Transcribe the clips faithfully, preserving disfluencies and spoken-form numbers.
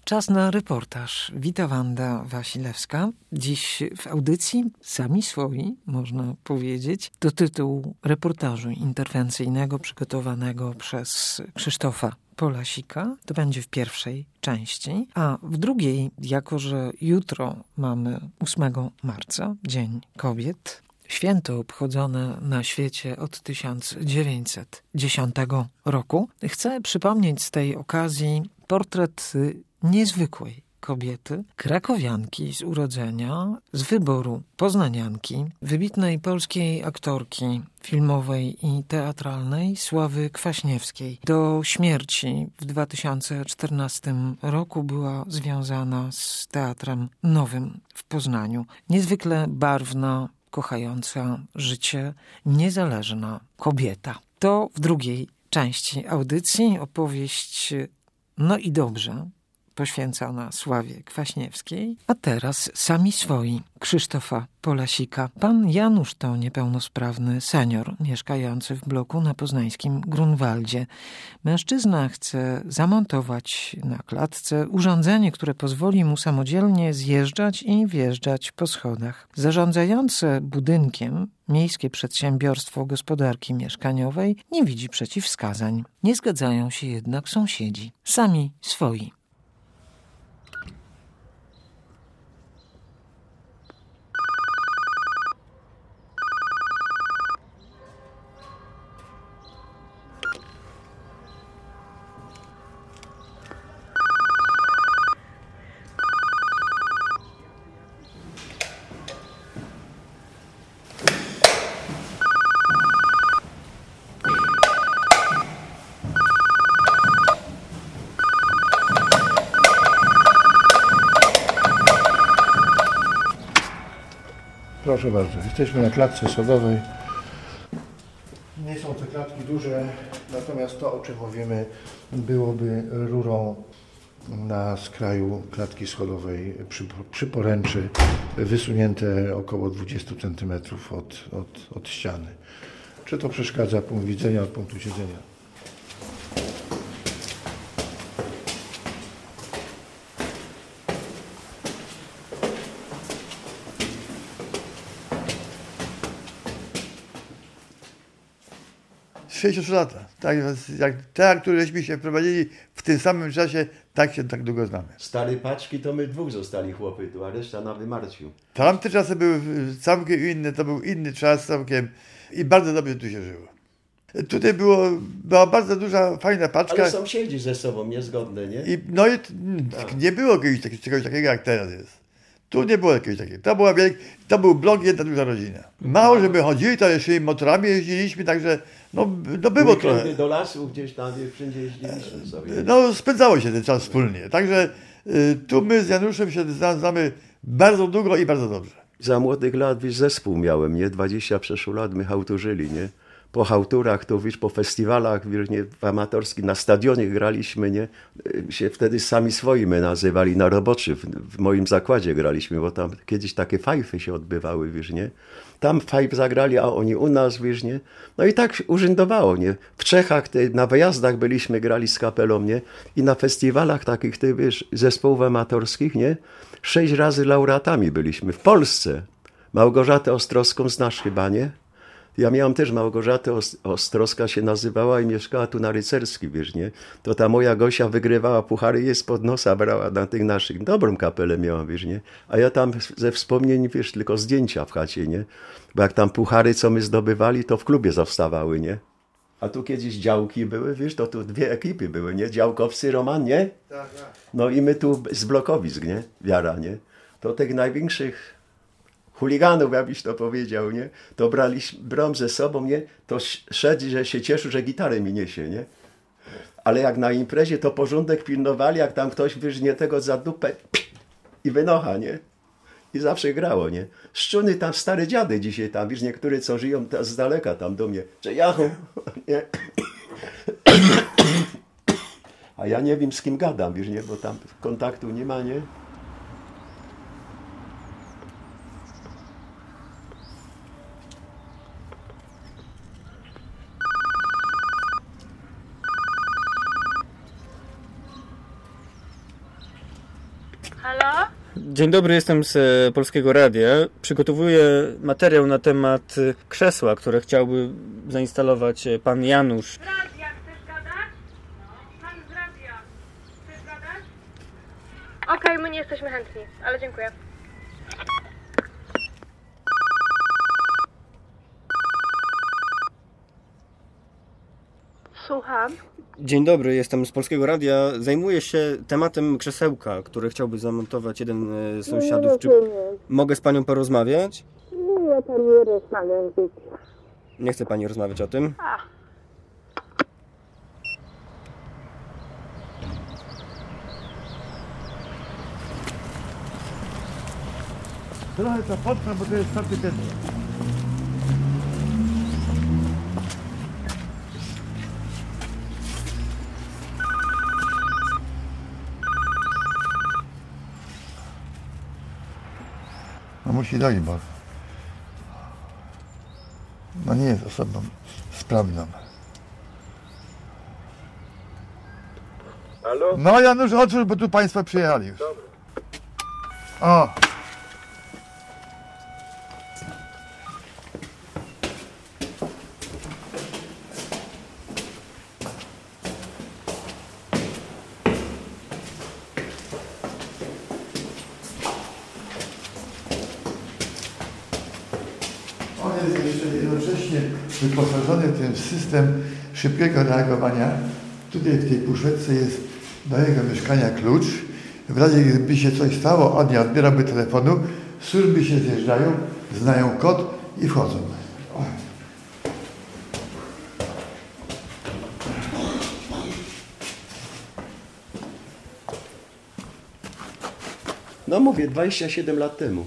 Czas na reportaż. Wita Wanda Wasilewska. Dziś w audycji Sami Swoi, można powiedzieć. To tytuł reportażu interwencyjnego przygotowanego przez Krzysztofa Polasika. To będzie w pierwszej części. A w drugiej, jako że jutro mamy ósmego marca, Dzień Kobiet, święto obchodzone na świecie od tysiąc dziewięćset dziesiątego roku, chcę przypomnieć z tej okazji portret niezwykłej kobiety, krakowianki z urodzenia, z wyboru poznanianki, wybitnej polskiej aktorki filmowej i teatralnej Sławy Kwaśniewskiej. Do śmierci w dwa tysiące czternastym roku była związana z Teatrem Nowym w Poznaniu. Niezwykle barwna, kochająca życie, niezależna kobieta. To w drugiej części audycji opowieść No i dobrze, poświęcona Sławie Kwaśniewskiej. A teraz Sami Swoi Krzysztofa Polasika. Pan Janusz to niepełnosprawny senior mieszkający w bloku na poznańskim Grunwaldzie. Mężczyzna chce zamontować na klatce urządzenie, które pozwoli mu samodzielnie zjeżdżać i wjeżdżać po schodach. Zarządzające budynkiem Miejskie Przedsiębiorstwo Gospodarki Mieszkaniowej nie widzi przeciwwskazań. Nie zgadzają się jednak sąsiedzi. Sami Swoi. Proszę bardzo, jesteśmy na klatce schodowej. Nie są te klatki duże, natomiast to, o czym mówimy, byłoby rurą na skraju klatki schodowej przy, przy poręczy, wysunięte około dwadzieścia centymetrów od, od, od ściany. Czy to przeszkadza punkt widzenia od punktu siedzenia? sześćdziesiąt trzy lata. Tak, jak te, któreśmy się wprowadzili w tym samym czasie, tak się tak długo znamy. Stare paczki to my dwóch zostali chłopy tu, a reszta na wymarciu. Tamte czasy były całkiem inne, to był inny czas całkiem i bardzo dobrze tu się żyło. Tutaj było, była bardzo duża, fajna paczka. Ale sąsiedzi ze sobą niezgodne, nie? I, no i tak. Nie było czegoś, czegoś takiego, jak teraz jest. Tu nie było jakiegoś takiego. To, była wielk, to był blok, jedna duża rodzina. Mało, żeby chodzili, to jeszcze motorami jeździliśmy, także no, no było trochę. Do lasu gdzieś tam, wszędzie jeździliśmy sobie. No spędzało się ten czas wspólnie. Także y, tu my z Januszem się znamy bardzo długo i bardzo dobrze. Za młodych lat, wiesz, zespół miałem, nie? dwadzieścia przeszło lat my hałturzyli, nie? Po hałturach, to wiesz, po festiwalach, wiesz, nie, w amatorskich, na stadionie graliśmy, nie? Się wtedy Sami Swoi my nazywali, na roboczy, w, w moim zakładzie graliśmy, bo tam kiedyś takie fajfy się odbywały, wiesz, nie? Tam fajf zagrali, a oni u nas, wiesz, nie? No i tak urzędowało, nie? W Czechach, te, na wyjazdach byliśmy, grali z kapelą, nie? I na festiwalach takich, ty, wiesz, zespołów amatorskich, nie? Sześć razy laureatami byliśmy. W Polsce. Małgorzatę Ostrowską znasz chyba, nie? Ja miałam też Małgorzatę Ostrowska się nazywała i mieszkała tu na Rycerskiej, wiesz, nie? To ta moja Gosia wygrywała puchary, je spod nosa brała na tych naszych. Dobrą kapelę miałam, wiesz, nie? A ja tam ze wspomnień, wiesz, tylko zdjęcia w chacie, nie? Bo jak tam puchary, co my zdobywali, to w klubie zostawały, nie? A tu kiedyś działki były, wiesz, to tu dwie ekipy były, nie? Działkowcy, Roman, nie? Tak, tak. No i my tu z blokowisk, nie? Wiara, nie? To tych największych chuliganów, jakbyś to powiedział, nie? To braliśmy, brałem ze sobą, nie? To szedł, że się cieszył, że gitarę mi niesie, nie? Ale jak na imprezie, to porządek pilnowali, jak tam ktoś wyżnie tego za dupę i wynocha, nie? I zawsze grało, nie? Szczuny tam, stare dziady dzisiaj tam, wiesz, niektóre co żyją tam z daleka tam do mnie, że jachu, nie? A ja nie wiem, z kim gadam, wiesz, nie? Bo tam kontaktu nie ma, nie? Halo? Dzień dobry, jestem z e, Polskiego Radia. Przygotowuję materiał na temat e, krzesła, które chciałby zainstalować e, pan Janusz. Z radia chcesz gadać? Pan z radia. Chcesz gadać? Okej, my nie jesteśmy chętni, ale dziękuję. Słucham. Dzień dobry, jestem z Polskiego Radia. Zajmuję się tematem krzesełka, które chciałby zamontować jeden e, z sąsiadów. Czy mogę z panią porozmawiać? Nie, pan nie rozmawiam. Nie chce pani rozmawiać o tym? A. Trochę to potrwa, bo to jest czwarty ten. No musi dojść, bo no nie jest osobą sprawną. Halo? No Janusz, otwórz, bo tu państwo przyjechali już. Dobra. O! On jest jeszcze jednocześnie wyposażony w ten system szybkiego reagowania. Tutaj w tej puszeczce jest do jego mieszkania klucz. W razie gdyby się coś stało, on nie odbierałby telefonu, służby się zjeżdżają, znają kod i wchodzą. O. No mówię, dwadzieścia siedem lat temu.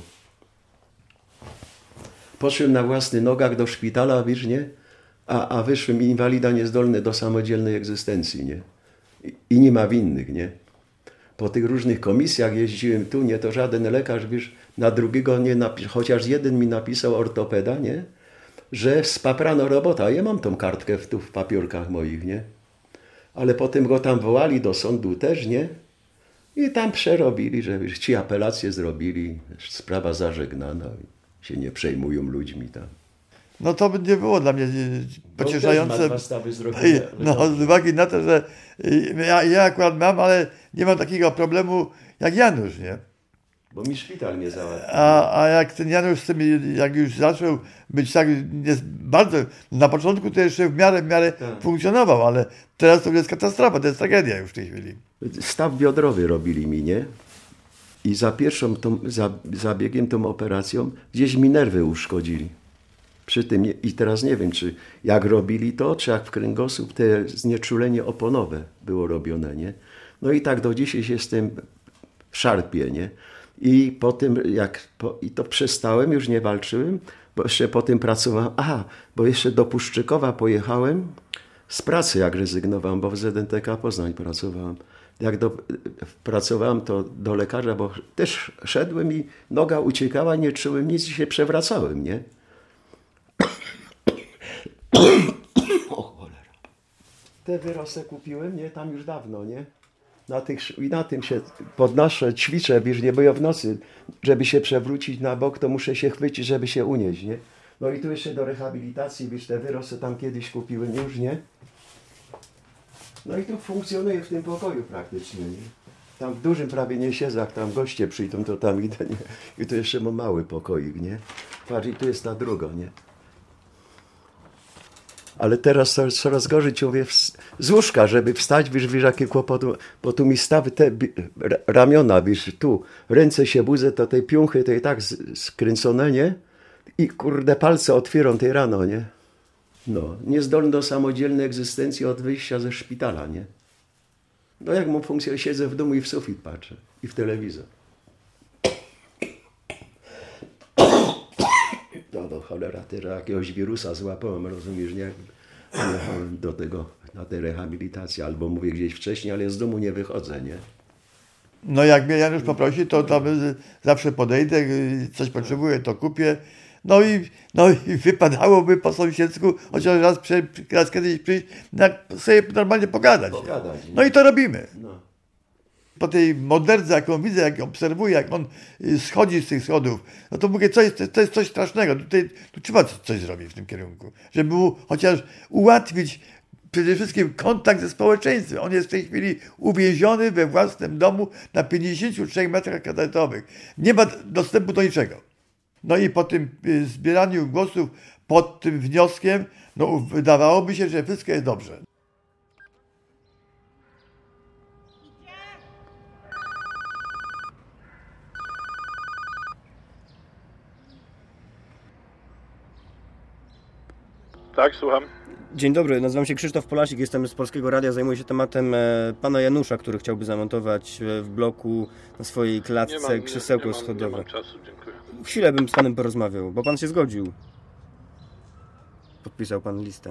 Poszłem na własnych nogach do szpitala, wiesz, nie? A, a wyszłem inwalida niezdolny do samodzielnej egzystencji, nie? I, I nie ma winnych, nie? Po tych różnych komisjach jeździłem tu, nie, to żaden lekarz, wiesz, na drugiego nie napisał, chociaż jeden mi napisał, ortopeda, nie? Że spaprano robota. Ja mam tą kartkę w, tu w papiorkach moich, nie? Ale potem go tam wołali do sądu też, nie? I tam przerobili, że wiesz, ci apelacje zrobili, sprawa zażegnana i się nie przejmują ludźmi tam. No to by nie było dla mnie pocieszające. No, z uwagi na to, że ja, ja akurat mam, ale nie mam takiego problemu jak Janusz, nie? Bo mi szpital nie załatwił. A, a jak ten Janusz z tym, jak już zaczął być tak, jest bardzo, na początku to jeszcze w miarę, w miarę tak. funkcjonował, ale teraz to jest katastrofa, to jest tragedia już w tej chwili. Staw biodrowy robili mi, nie? I za pierwszą tą, za, zabiegiem, tą operacją gdzieś mi nerwy uszkodzili. Przy tym, nie, i teraz nie wiem, czy jak robili to, czy jak w kręgosłup te znieczulenie oponowe było robione, nie? No i tak do dzisiaj się z tym szarpię, nie? I potem, jak po, i to przestałem, już nie walczyłem, bo jeszcze potem pracowałem, aha, bo jeszcze do Puszczykowa pojechałem z pracy, jak rezygnowałem, bo w Z N T K Poznań pracowałem. Jak do, pracowałem, to do lekarza, bo też szedłem i noga uciekała, nie czułem nic i się przewracałem, nie? O cholera. Te wyrosy kupiłem, nie? Tam już dawno, nie? Na tych, i na tym się podnoszę, ćwiczę, wiesz, nie, bo ja w nocy, żeby się przewrócić na bok, to muszę się chwycić, żeby się unieść, nie? No i tu jeszcze do rehabilitacji, wiesz, te wyrosy tam kiedyś kupiłem, już nie? No i tu funkcjonuje w tym pokoju praktycznie, nie? Tam w dużym prawie nie siedzę, jak tam goście przyjdą, to tam idę, nie? I tu jeszcze mam mały pokoik, nie? Patrz, i tu jest ta druga, nie? Ale teraz coraz, coraz gorzej człowiek z łóżka, żeby wstać, wiesz, wiesz, jakie kłopoty, bo tu mi stawy te ramiona, wiesz, tu, ręce się budzę, to tej piuchy, to i tak skręcone, nie? I kurde, palce otwieram tej rano, nie? No, niezdolny do samodzielnej egzystencji od wyjścia ze szpitala, nie? No jak mu funkcjonuje, siedzę w domu i w sufit patrzę, i w telewizor. No do cholera, teraz jakiegoś wirusa złapałem, rozumiesz, nie? Jechałem do tego, na tę rehabilitację, albo mówię gdzieś wcześniej, ale z domu nie wychodzę, nie? No jak mnie Janusz poprosi, to tam zawsze podejdę, coś potrzebuję, to kupię. No i, no i wypadałoby po sąsiedzku chociaż raz, raz kiedyś przyjść, sobie normalnie pogadać. Pogadać, no i to robimy. No. Po tej moderdze, jaką widzę, jak obserwuję, jak on schodzi z tych schodów, no to mówię, co jest, to jest coś strasznego. Tutaj, tu trzeba coś zrobić w tym kierunku, żeby mu chociaż ułatwić przede wszystkim kontakt ze społeczeństwem. On jest w tej chwili uwięziony we własnym domu na pięćdziesięciu trzech metrach kwadratowych. Nie ma dostępu do niczego. No i po tym zbieraniu głosów pod tym wnioskiem, no wydawałoby się, że wszystko jest dobrze. Tak, słucham. Dzień dobry, nazywam się Krzysztof Polasik, jestem z Polskiego Radia, zajmuję się tematem e, pana Janusza, który chciałby zamontować e, w bloku na swojej klatce Nie mam, krzesełko nie, nie mam, schodowe. nie mam czasu, dziękuję. Chwilę bym z panem porozmawiał, bo pan się zgodził. Podpisał pan listę.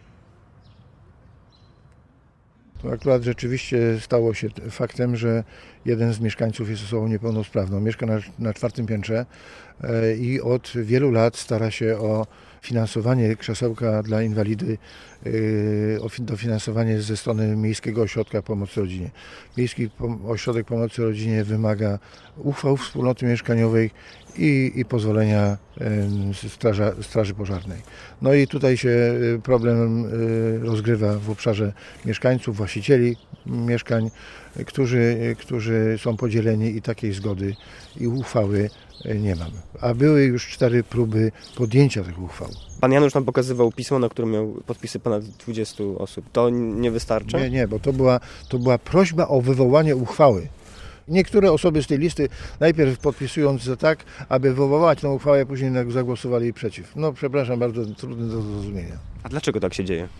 To akurat rzeczywiście stało się faktem, że jeden z mieszkańców jest osobą niepełnosprawną. Mieszka na, na czwartym piętrze e, i od wielu lat stara się o finansowanie krzesełka dla inwalidy, e, o dofinansowanie ze strony Miejskiego Ośrodka Pomocy Rodzinie. Miejski Ośrodek Pomocy Rodzinie wymaga uchwał wspólnoty mieszkaniowej i, i pozwolenia straża, Straży Pożarnej. No i tutaj się problem rozgrywa w obszarze mieszkańców, właścicieli mieszkań, którzy, którzy są podzieleni i takiej zgody i uchwały nie mamy. A były już cztery próby podjęcia tych uchwał. Pan Janusz nam pokazywał pismo, na którym miał podpisy ponad dwudziestu osób. To nie wystarcza? Nie, nie, bo to była, to była prośba o wywołanie uchwały. Niektóre osoby z tej listy najpierw podpisując za tak, aby wywołać tę uchwałę, później zagłosowali przeciw. No przepraszam, bardzo trudne do zrozumienia. A dlaczego tak się dzieje?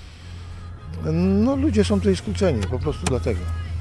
No ludzie są tutaj skłóceni, po prostu dlatego.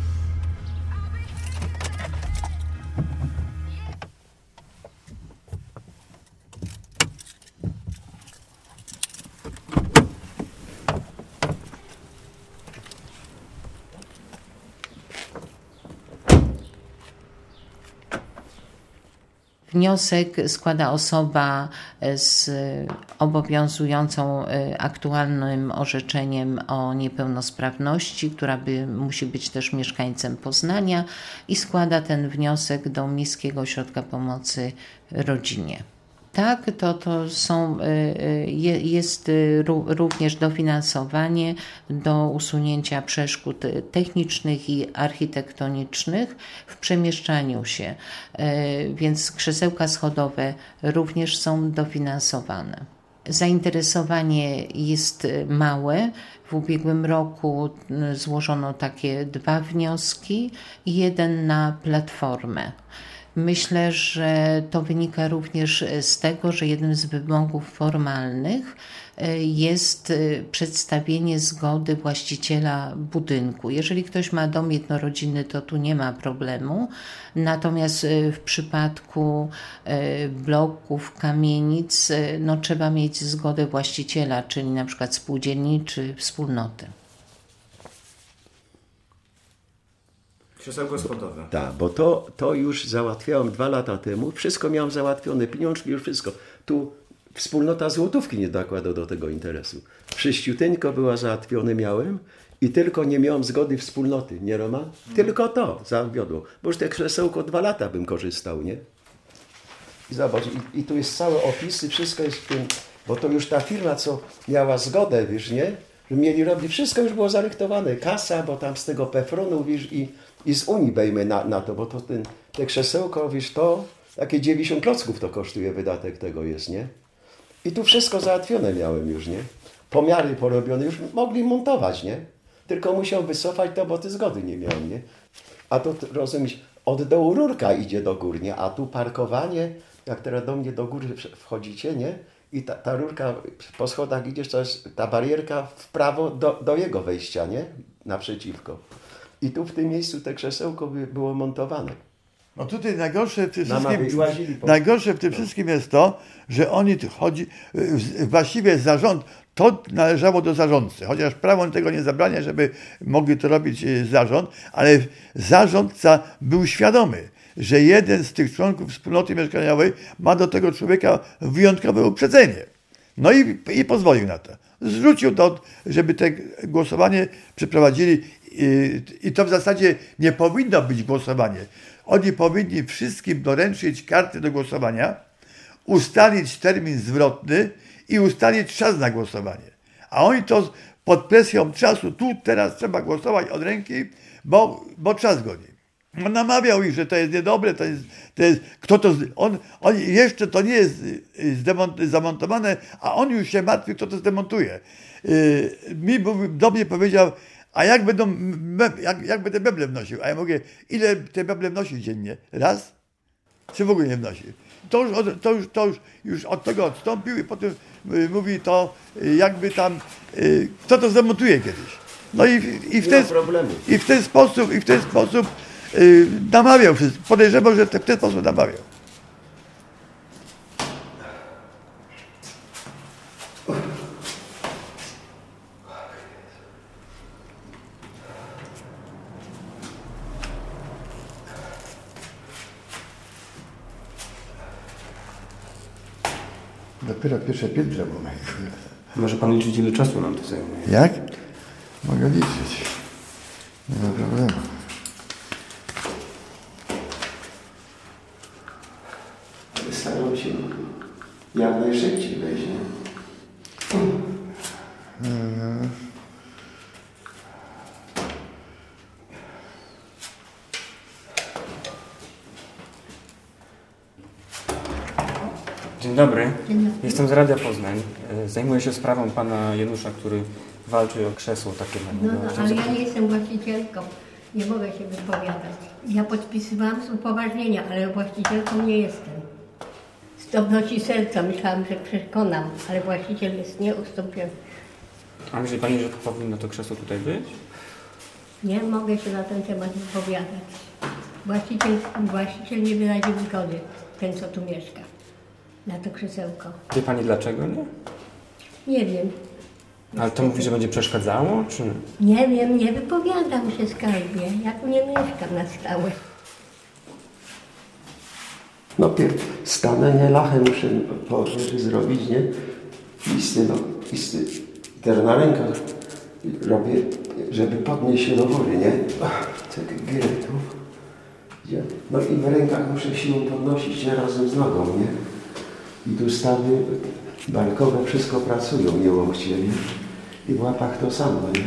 Wniosek składa osoba z obowiązującą aktualnym orzeczeniem o niepełnosprawności, która by, musi być też mieszkańcem Poznania i składa ten wniosek do Miejskiego Ośrodka Pomocy Rodzinie. Tak, to, to są, jest również dofinansowanie do usunięcia przeszkód technicznych i architektonicznych w przemieszczaniu się, więc krzesełka schodowe również są dofinansowane. Zainteresowanie jest małe. W ubiegłym roku złożono takie dwa wnioski i jeden na platformę. Myślę, że to wynika również z tego, że jednym z wymogów formalnych jest przedstawienie zgody właściciela budynku. Jeżeli ktoś ma dom jednorodzinny, to tu nie ma problemu. Natomiast w przypadku bloków, kamienic, no, trzeba mieć zgodę właściciela, czyli na przykład spółdzielni czy wspólnoty. Krzesełko schodowe. Tak, bo to, to już załatwiałem dwa lata temu. Wszystko miałem załatwione, pieniążki, już wszystko. Tu wspólnota złotówki nie dokłada do tego interesu. Wszyściuteńko była załatwione miałem i tylko nie miałem zgody wspólnoty, nie Roman? Tylko to zawiodło. Bo już te krzesełko dwa lata bym korzystał, nie? I zobacz, i, i tu jest całe opisy, wszystko jest w tym, bo to już ta firma, co miała zgodę, wiesz, nie? Że mieli robić, wszystko już było zarychtowane. Kasa, bo tam z tego Pefronu, wiesz, i I z Unii bejmy na, na to, bo to ten, te krzesełko, wiesz, to takie dziewięćdziesiąt klocków to kosztuje, wydatek tego jest, nie? I tu wszystko załatwione miałem już, nie? Pomiary porobione, już mogli montować, nie? Tylko musiał wycofać to, bo ty zgody nie miałem, nie? A to, rozumiesz, od dołu rurka idzie do góry, nie? A tu parkowanie, jak teraz do mnie do góry wchodzicie, nie? I ta, ta rurka po schodach idziesz, to jest ta barierka w prawo do, do jego wejścia, nie? Naprzeciwko. I tu w tym miejscu te krzesełko by było montowane. No tutaj najgorsze w tym wszystkim, po... najgorsze w tym wszystkim jest to, że oni tu chodzi, właściwie zarząd, to należało do zarządcy, chociaż prawo tego nie zabrania, żeby mogli to robić zarząd, ale zarządca był świadomy, że jeden z tych członków wspólnoty mieszkaniowej ma do tego człowieka wyjątkowe uprzedzenie. No i, i pozwolił na to. Zrzucił to, żeby te głosowanie przeprowadzili I to w zasadzie nie powinno być głosowanie. Oni powinni wszystkim doręczyć karty do głosowania, ustalić termin zwrotny i ustalić czas na głosowanie. A oni to pod presją czasu, tu teraz trzeba głosować od ręki, bo, bo czas goni. On namawiał ich, że to jest niedobre, to jest, to jest kto to, on, on jeszcze to nie jest zdemont, zamontowane, a on już się martwi, kto to zdemontuje. Mi do mnie powiedział, a jak będą, jak, jak będę meble wnosił? A ja mówię, ile te meble wnosisz dziennie? Raz? Czy w ogóle nie wnosi? To już, to już, to już, już od tego odstąpił i potem mówi to, jakby tam, kto to zdemontuje kiedyś. No i, i, w, ten, i w ten sposób, i w ten sposób yy, namawiał, podejrzewał, że w ten sposób namawiał. Dopiero pierwsze piętro mamy. Może pan liczyć, ile czasu nam to zajmuje? Jak? Mogę liczyć. Nie ma problemu. Staram się jak najszybciej wejść, nie? Hmm. Dzień dobry. Dzień dobry. Jestem z Radia Poznań. Zajmuję się sprawą pana Janusza, który walczy o krzesło takie na niego. No, no ale ja nie jestem właścicielką. Nie mogę się wypowiadać. Ja podpisywałam z upoważnienia, ale właścicielką nie jestem. Z dobroci serca myślałam, że przekonam, ale właściciel jest nieustąpiony. A myśli pani, że powinno to krzesło tutaj być? Nie mogę się na ten temat wypowiadać. Właściciel, właściciel nie wyraził zgody, ten co tu mieszka, na to krzesełko. Wie pani dlaczego, nie? Nie wiem. Ale to mówi, że będzie przeszkadzało, czy? Nie wiem, nie wypowiadam się skarbie. Ja tu nie mieszkam na stałe. No pierw stanę, nie lachę muszę po, żeby zrobić, nie? Listy, no, listy. Teraz na rękach robię, żeby podnieść się do góry, nie? Czekaj, gierę tu. No i w rękach muszę siłą podnosić nie razem z nogą, nie? I tu stawy barkowe wszystko pracują niełomcznie, nie? I w łapach to samo, nie?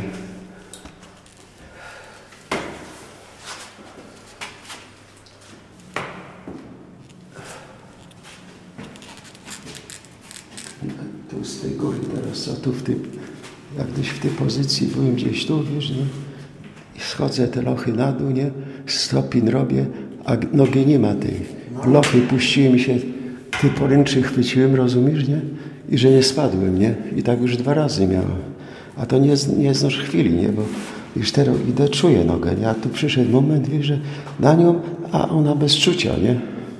Tu z tej góry teraz, co tu w tym, jak gdyś w tej pozycji byłem gdzieś tu, wiesz, nie? I schodzę te lochy na dół, nie? Stopień robię, a nogi nie ma tej. Lochy puściłem się, ty poręczy chwyciłem, rozumiesz, nie? I że nie spadłem, nie? I tak już dwa razy miałem. A to nie, nie znasz chwili, nie? Bo już teraz idę, czuję nogę, nie? A tu przyszedł moment, wiesz, że na nią, a ona bez czucia, nie?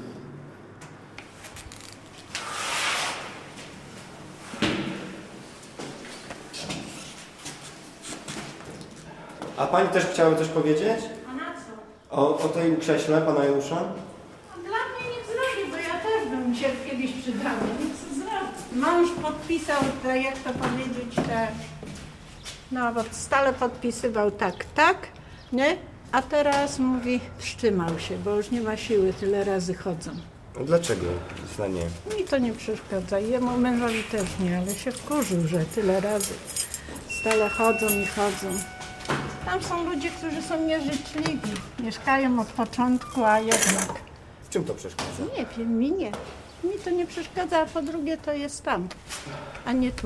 A pani też chciałaby coś powiedzieć? A na co? O, o tym krześle pana Janusza? Dla mnie niech zrobi, bo ja też bym się kiedyś przydała. Niech co zrobi. Mąż podpisał te, jak to powiedzieć, te... No, bo stale podpisywał tak, tak, nie? A teraz mówi, wstrzymał się, bo już nie ma siły, tyle razy chodzą. A dlaczego? Na nie. Mi to nie przeszkadza. Jemu mężowi też nie, ale się wkurzył, że tyle razy stale chodzą i chodzą. Tam są ludzie, którzy są nieżyczliwi. Mieszkają od początku, a jednak... Czym to przeszkadza? Nie wiem, mi nie. Mi to nie przeszkadza, a po drugie to jest tam, a nie tu.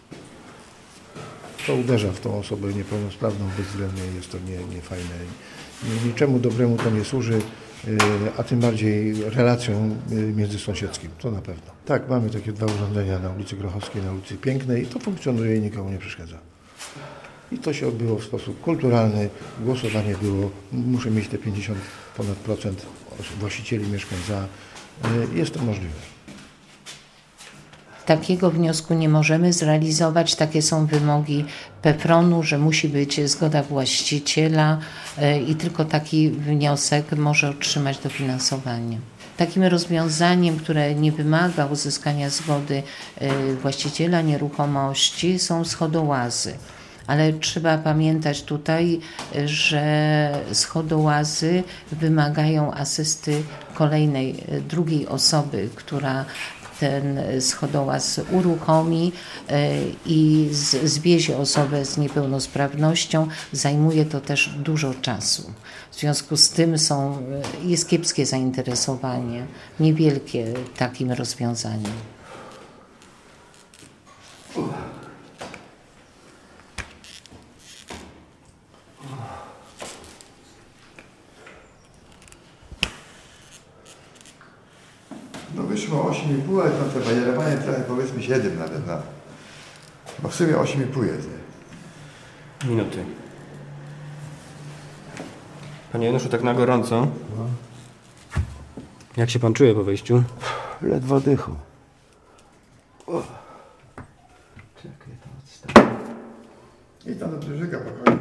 To uderza w tą osobę niepełnosprawną bezwzględnie, jest to nie, niefajne. Niczemu dobremu to nie służy, a tym bardziej relacjom międzysąsiedzkim, to na pewno. Tak, mamy takie dwa urządzenia na ulicy Grochowskiej, na ulicy Pięknej i to funkcjonuje i nikomu nie przeszkadza. I to się odbyło w sposób kulturalny, głosowanie było, muszę mieć te pięćdziesiąt ponad procent właścicieli mieszkań za, jest to możliwe. Takiego wniosku nie możemy zrealizować. Takie są wymogi PEPRON-u, że musi być zgoda właściciela i tylko taki wniosek może otrzymać dofinansowanie. Takim rozwiązaniem, które nie wymaga uzyskania zgody właściciela nieruchomości, są schodołazy. Ale trzeba pamiętać tutaj, że schodołazy wymagają asysty kolejnej, drugiej osoby, która ten schodołaz uruchomi i zwiezie osobę z niepełnosprawnością. Zajmuje to też dużo czasu. W związku z tym są, jest kiepskie zainteresowanie, niewielkie takim rozwiązaniem. No wyszło osiem i pół, ale to bajerowanie trochę powiedzmy siedem nawet, no. Bo w sumie osiem i pół jest. Minuty. Panie Januszu, tak na gorąco. Jak się pan czuje po wejściu? Ledwo dychu. O. Czekaj, to odstawię. I tam do brzyżyka pokoju.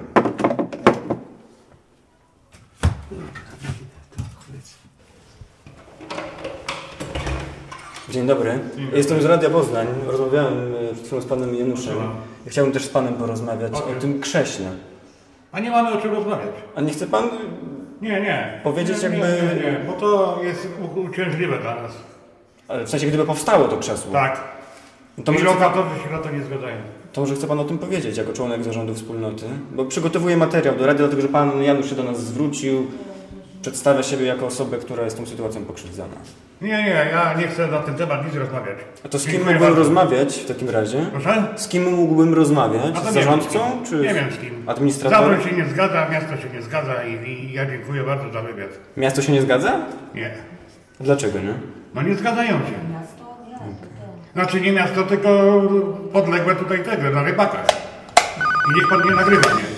Dzień dobry. Jestem z Radia Poznań. Rozmawiałem przed chwilą z panem Januszem. Ja chciałbym też z panem porozmawiać okay. o tym krześle. A nie mamy o czym rozmawiać. A nie chce pan nie, nie. powiedzieć nie, nie, jakby... Nie, nie, bo to jest uciążliwe dla nas. Ale w sensie, gdyby powstało to krzesło. Tak. To I może lokatorzy się na to nie zgadzają. To może chce pan o tym powiedzieć jako członek zarządu wspólnoty? Bo przygotowuję materiał do rady, dlatego że pan Janusz się do nas zwrócił. Przedstawia siebie jako osobę, która jest tą sytuacją pokrzywdzona. Nie, nie, ja nie chcę na ten temat nic rozmawiać. A to z kim mógłbym bardzo. rozmawiać w takim razie? Proszę? Z kim mógłbym rozmawiać? Z zarządcą? Nie czy wiem z kim. Nie wiem z kim. Administratorem? Zarząd się nie zgadza, miasto się nie zgadza i, i ja dziękuję bardzo za wywiad. Miasto się nie zgadza? Nie. Dlaczego nie? No nie zgadzają się. Znaczy nie miasto, tylko podległe tutaj tego, na rybakach. I niech pan nie nagrywa mnie.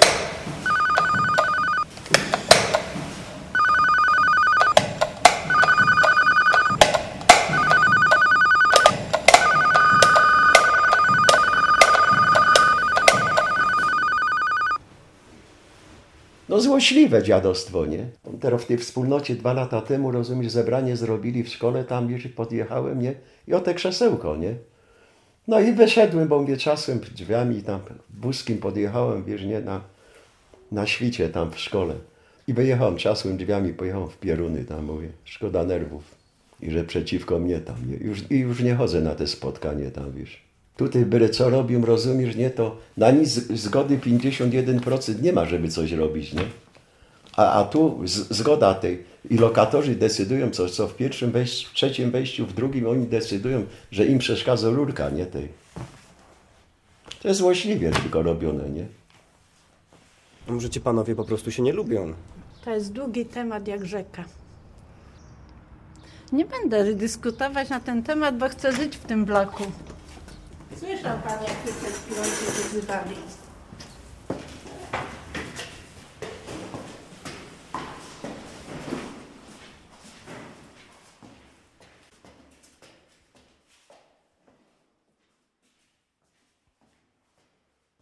No złośliwe dziadostwo, nie? Teraz w tej wspólnocie dwa lata temu, rozumiesz, zebranie zrobili w szkole, tam wiesz, podjechałem, nie? I o te krzesełko, nie? No i wyszedłem, bo mówię, czasem drzwiami tam wózkiem podjechałem, wiesz, nie? Na, na świcie tam w szkole. I wyjechałem czasem drzwiami, pojechałem w pieruny tam, mówię, szkoda nerwów. I że przeciwko mnie tam, nie? Już, i już nie chodzę na te spotkanie tam, wiesz. Tutaj byle co robią, rozumiesz, nie? To na nic zgody pięćdziesiąt jeden procent nie ma, żeby coś robić, nie? A, a tu z, zgoda tej i lokatorzy decydują, co, co w pierwszym wejściu, w trzecim wejściu, w drugim oni decydują, że im przeszkadza rurka, nie tej. To jest złośliwie tylko robione, nie? A może ci panowie po prostu się nie lubią? To jest długi temat jak rzeka. Nie będę dyskutować na ten temat, bo chcę żyć w tym bloku. Słyszał pan, jak przed chwilą się wyzywali.